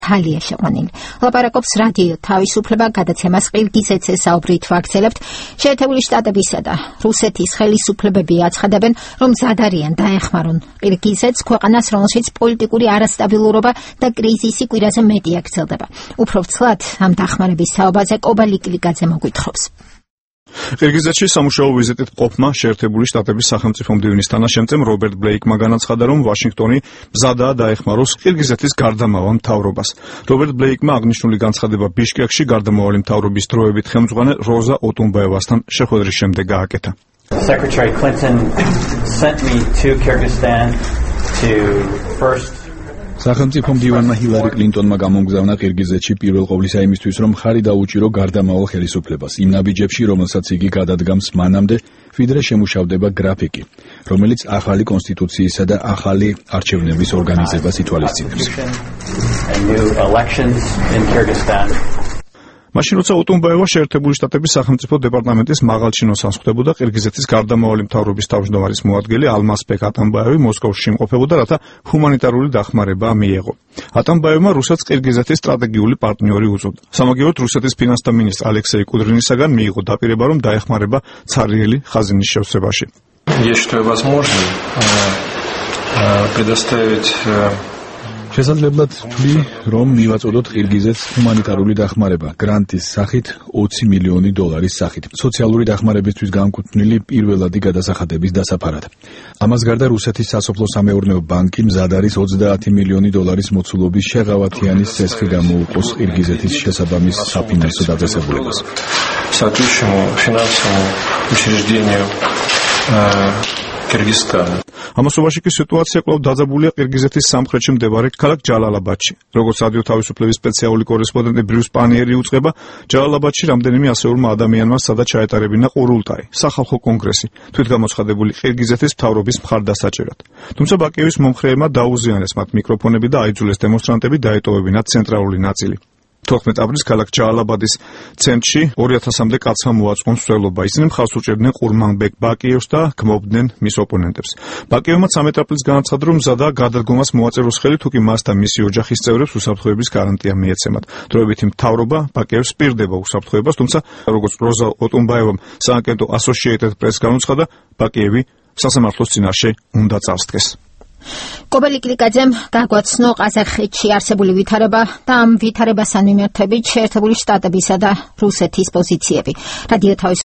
თალია შეყვანილი. ლაპარაკობს რადიო თავისუფლება გადაცემას ყირგიზეთზე საუბრით ვაგრძელებთ. შეერთებული შტატებისა და რუსეთის ხელისუფლებები აცხადებენ, რომ მზად არიან დაეხმარონ ყირგიზეთს, ქვეყანას, რომელშიც პოლიტიკური არასტაბილურობა და კრიზისი კვირაზე მეტი აგრძელდება. უფრო ვრცლად ამ დახმარების თაობაზე კობალიკლიაძე მოგვითხრობს. ყირგიზეთში სამუშაო ვიზიტით ყოფმა შეერთებული შტატების სახელმწიფო მდივნის თანაშემწემ რობერტ ბლეიკმა განაცხადა, რომ ვაშინგტონი მზადაა დაეხმაროს ყირგიზეთის გარდამავალ მთავრობას. რობერტ ბლეიკმა აღნიშნული განცხადება ბიშკეკში გარდამავალი მთავრობის დროებით ხელმძღვანელ როზა ოტუნბაევასთან შეხვედრის შემდეგ გააკეთა. Secretary Clinton sent me to Kyrgyzstan to first სახელმწიფო მდივანმა ჰილარი კლინტონმა გამოგზავნა ყირგიზეთში პირველ ყოვლისა იმისთვის, რომ ხარი დაუჭირო გარდამავალ ხელისუფლებას იმ ნაბიჯებში, რომელსაც იგი გადადგამს მანამდე, ვიდრე შემუშავდება გრაფიკი, რომელიც ახალი კონსტიტუციისა და ახალი არჩევნების ორგანიზებას ითვალისწინებს. მაშინ როცა ოტუნბაევა შეერთებული შტატების სახელმწიფო დეპარტამენტის მაღალჩინოს ასხდებოდა, ყირგიზეთის გარდამავალი მთავრობის თავმჯდომარის მოადგილე ალმასბეკ ატამბაევი მოსკოვში იმყოფებოდა, რათა ჰუმანიტარული დახმარება მიეღო. ატამბაევმა რუსეთს ყირგიზეთის სტრატეგიული პარტნიორი უწოდა. სამაგიეროდ რუსეთის ფინანსთა მინისტრ ალექსეი კუდრინისაგან მიიღო დაპირება, რომ დაეხმარება ცარიელი ხაზინის შევსებაში. Я считаю возможным предоставить შესაძლებლად ვთვლი, რომ მივაწოდოთ ყირგიზეთს ჰუმანიტარული დახმარება გრანტის სახით 20 მილიონი დოლარის სახით, სოციალური დახმარებისთვის განკუთვნილი პირველადი გადასახადების დასაფარად. ამას გარდა რუსეთის სასოფლო-სამეურნეო ბანკი მზად არის 30 მილიონი დოლარის მოცულობის შეღავათიანი სესხი გამოუყოს ყირგიზეთის შესაბამის საფინანსო დაწესებულებას. соответствующему финансовому учреждению Кыргызстана. ამასობაში კი სიტუაცია კვლავ დაძაბულია ყირგიზეთის სამხრეთში მდებარე ქალაქ ჯალალაბადში. როგორც რადიო თავისუფლების სპეციალური კორესპონდენტი ბრიუს პანიერი უწყება, ჯალალაბადში რამდენიმე ასეულმა ადამიანმა სადაც ჩაეტარებინა ყურულტაი, სახალხო კონგრესი, თვითგამოცხადებული ყირგიზეთის მთავრობის მხარდასაჭერად. თუმცა ბაკიევის მომხრეებმა დაუზიანეს მათ მიკროფონები და აიძულეს დემონსტრანტები დაეტოვებინათ ცენტრალური ნაწილი. 12 აპრილს ქალაქ ჯალალაბადის ცენტრში 2000-მდე კაცმა მოაწყო მსვლელობა. ისინი მხარს უჭერდნენ ყურმანბეკ ბაკიევს და გმობდნენ მის ოპონენტებს. ბაკიევმა 13 აპრილს განაცხადა, რომ მზადაა გადადგომას მოაწეროს ხელი, თუკი მას და მისი ოჯახის წევრებს უსაფრთხოების გარანტია მიეცემათ. დროებითი მთავრობა ბაკიევს პირდება უსაფრთხოებას, თუმცა როგორც როზა ოტუნბაევამ სააგენტო Associated Press განუცხადა, ბაკიევი სასამართლოს წინაშე უნდა წარსდგეს. კობალიკლიაძემ გაგვაცნო ყაზახეთში არსებული ვითარება და ამ ვითარებასთან მიმართებით შეერთებული შტატებისა და რუსეთის პოზიციები. რადიო